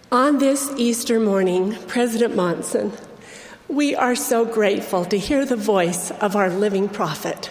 On this Easter morning, President Monson, we are so grateful to hear the voice of our living prophet.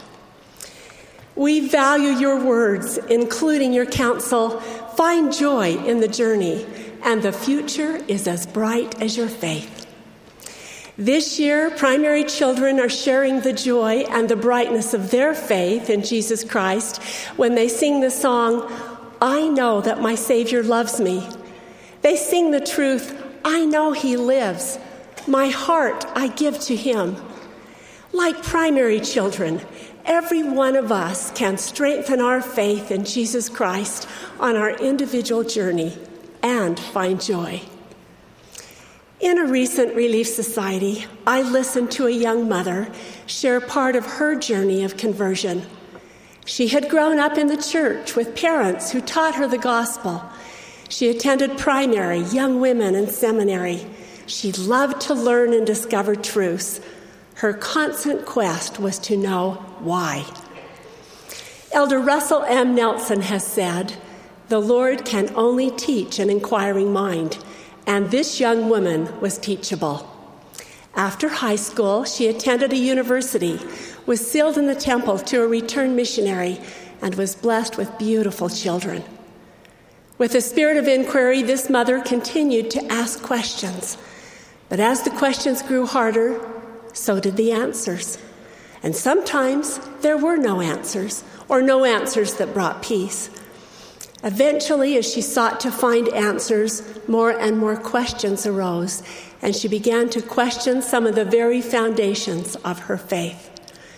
We value your words, including your counsel. Find joy in the journey, and the future is as bright as your faith. This year, primary children are sharing the joy and the brightness of their faith in Jesus Christ when they sing the song, "I know that my Savior loves me." They sing the truth, "I know he lives. My heart I give to him." Like primary children, every one of us can strengthen our faith in Jesus Christ on our individual journey and find joy. In a recent Relief Society, I listened to a young mother share part of her journey of conversion. She had grown up in the church with parents who taught her the gospel. She attended primary, young women, and seminary. She loved to learn and discover truths. Her constant quest was to know why. Elder Russell M. Nelson has said, "The Lord can only teach an inquiring mind," and this young woman was teachable. After high school, she attended a university, was sealed in the temple to a returned missionary, and was blessed with beautiful children. With a spirit of inquiry, this mother continued to ask questions. But as the questions grew harder, so did the answers. And sometimes there were no answers, or no answers that brought peace. Eventually, as she sought to find answers, more and more questions arose, and she began to question some of the very foundations of her faith.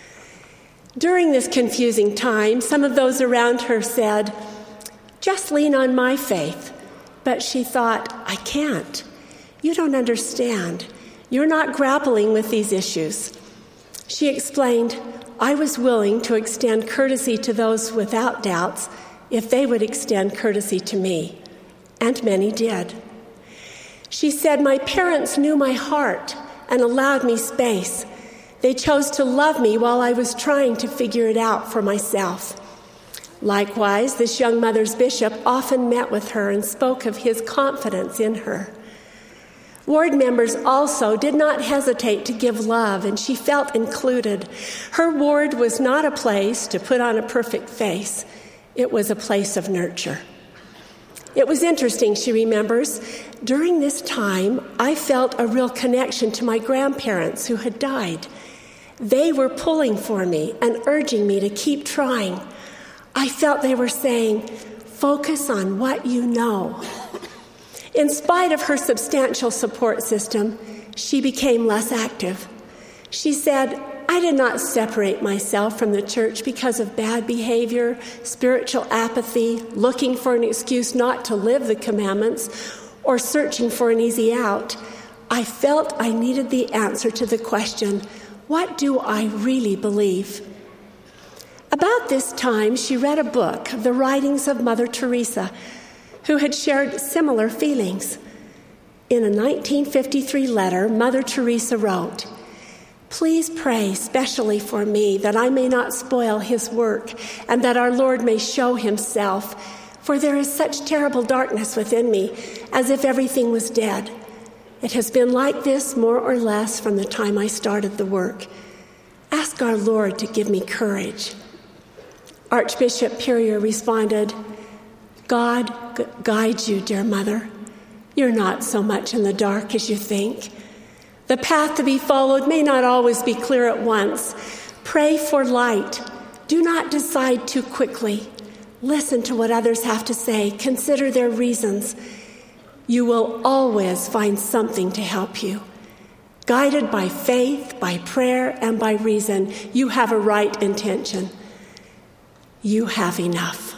During this confusing time, some of those around her said, "Just lean on my faith." But she thought, "I can't. You don't understand. You're not grappling with these issues." She explained, "I was willing to extend courtesy to those without doubts if they would extend courtesy to me." And many did. She said, "My parents knew my heart and allowed me space. They chose to love me while I was trying to figure it out for myself." Likewise, this young mother's bishop often met with her and spoke of his confidence in her. Ward members also did not hesitate to give love, and she felt included. Her ward was not a place to put on a perfect face. It was a place of nurture. It was interesting, she remembers. During this time, I felt a real connection to my grandparents who had died. They were pulling for me and urging me to keep trying. I felt they were saying, "Focus on what you know." In spite of her substantial support system, she became less active. She said, "I did not separate myself from the church because of bad behavior, spiritual apathy, looking for an excuse not to live the commandments, or searching for an easy out. I felt I needed the answer to the question, what do I really believe?" About this time, she read a book, The Writings of Mother Teresa, who had shared similar feelings. In a 1953 letter, Mother Teresa wrote, "Please pray specially for me that I may not spoil his work and that our Lord may show himself, for there is such terrible darkness within me, as if everything was dead. It has been like this more or less from the time I started the work. Ask our Lord to give me courage." Archbishop Purier responded, "God guide you, dear mother. You're not so much in the dark as you think. The path to be followed may not always be clear at once. Pray for light. Do not decide too quickly. Listen to what others have to say. Consider their reasons. You will always find something to help you. Guided by faith, by prayer, and by reason, you have a right intention. You have enough."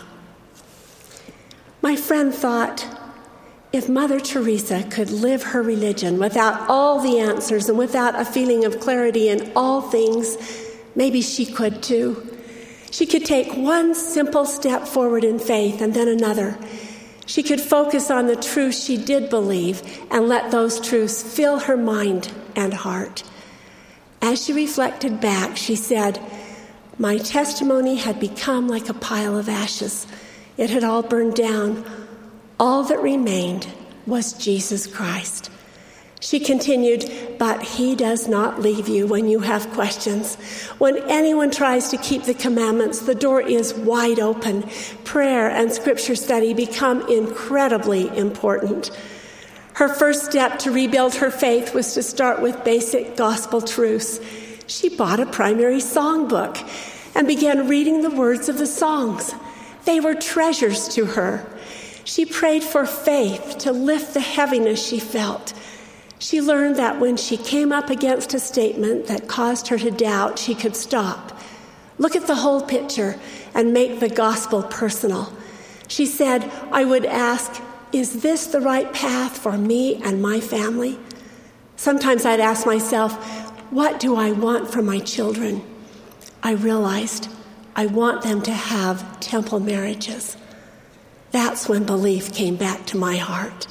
My friend thought, if Mother Teresa could live her religion without all the answers and without a feeling of clarity in all things, maybe she could too. She could take one simple step forward in faith and then another. She could focus on the truths she did believe and let those truths fill her mind and heart. As she reflected back, she said, "My testimony had become like a pile of ashes. It had all burned down. All that remained was Jesus Christ. She continued, but he does not leave you when you have questions. When anyone tries to keep the commandments, the door is wide open. Prayer and scripture study become incredibly important. Her first step to rebuild her faith was to start with basic gospel truths. She bought a primary songbook and began reading the words of the songs. They were treasures to her. She prayed for faith to lift the heaviness she felt. She learned that when she came up against a statement that caused her to doubt, she could stop, look at the whole picture, and make the gospel personal. She said, I would ask, is this the right path for me and my family? Sometimes I'd ask myself, what do I want from my children? I realized I want them to have temple marriages. That's when belief came back to my heart.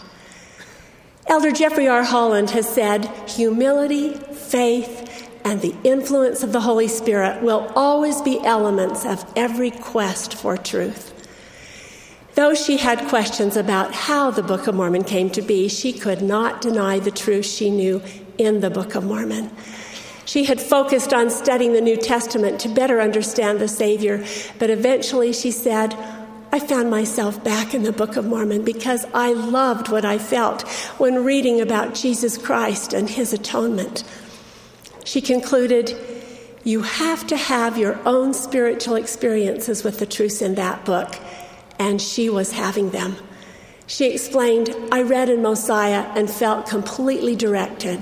Elder Jeffrey R. Holland has said, humility, faith, and the influence of the Holy Spirit will always be elements of every quest for truth. Though she had questions about how the Book of Mormon came to be, she could not deny the truth she knew in the Book of Mormon. She had focused on studying the New Testament to better understand the Savior, but eventually she said, I found myself back in the Book of Mormon because I loved what I felt when reading about Jesus Christ and his atonement. She concluded, you have to have your own spiritual experiences with the truths in that book, and she was having them. She explained, I read in Mosiah and felt completely directed.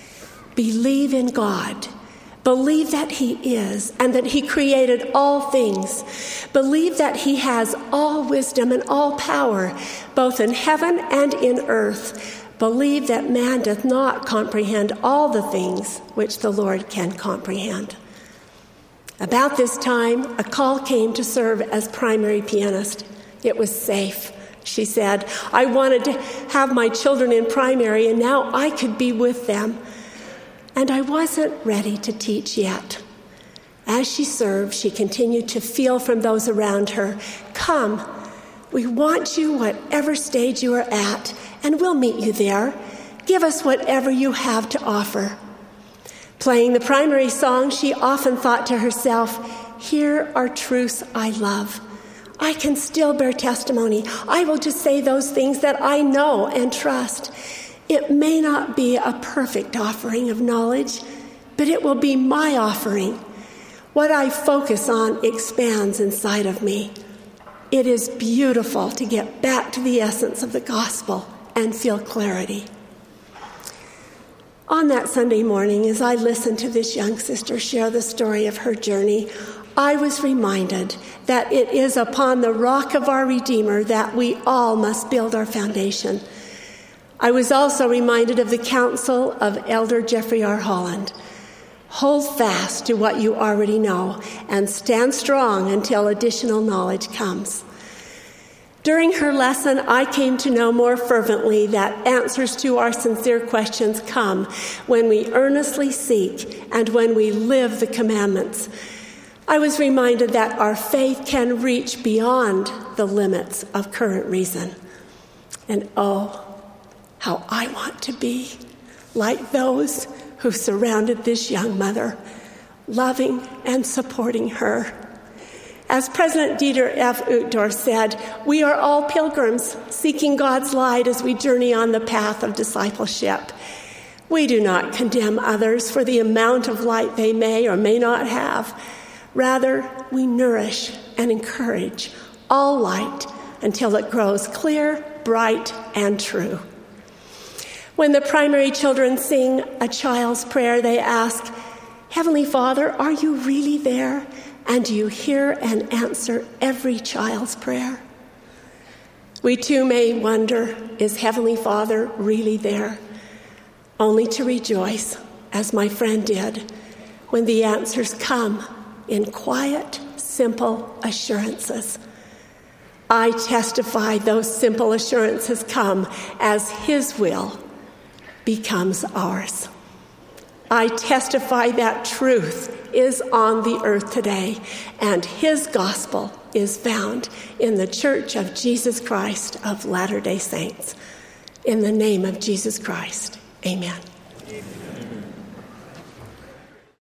Believe in God. Believe that he is and that he created all things. Believe that he has all wisdom and all power, both in heaven and in earth. Believe that man doth not comprehend all the things which the Lord can comprehend. About this time, a call came to serve as primary pianist. It was safe, she said. I wanted to have my children in primary, and now I could be with them. And I wasn't ready to teach yet. As she served, she continued to feel from those around her, come, we want you whatever stage you are at, and we'll meet you there. Give us whatever you have to offer. Playing the primary song, she often thought to herself, here are truths I love. I can still bear testimony. I will just say those things that I know and trust. It may not be a perfect offering of knowledge, but it will be my offering. What I focus on expands inside of me. It is beautiful to get back to the essence of the gospel and feel clarity. On that Sunday morning, as I listened to this young sister share the story of her journey, I was reminded that it is upon the rock of our Redeemer that we all must build our foundation. I was also reminded of the counsel of Elder Jeffrey R. Holland. Hold fast to what you already know and stand strong until additional knowledge comes. During her lesson, I came to know more fervently that answers to our sincere questions come when we earnestly seek and when we live the commandments. I was reminded that our faith can reach beyond the limits of current reason. And oh, how I want to be like those who surrounded this young mother, loving and supporting her. As President Dieter F. Uchtdorf said, we are all pilgrims seeking God's light as we journey on the path of discipleship. We do not condemn others for the amount of light they may or may not have. Rather, we nourish and encourage all light until it grows clear, bright, and true. When the primary children sing a child's prayer, they ask, Heavenly Father, are you really there? And do you hear and answer every child's prayer? We too may wonder, is Heavenly Father really there? Only to rejoice, as my friend did, when the answers come in quiet, simple assurances. I testify those simple assurances come as His will becomes ours. I testify that truth is on the earth today, and His gospel is found in the Church of Jesus Christ of Latter-day Saints. In the name of Jesus Christ, amen.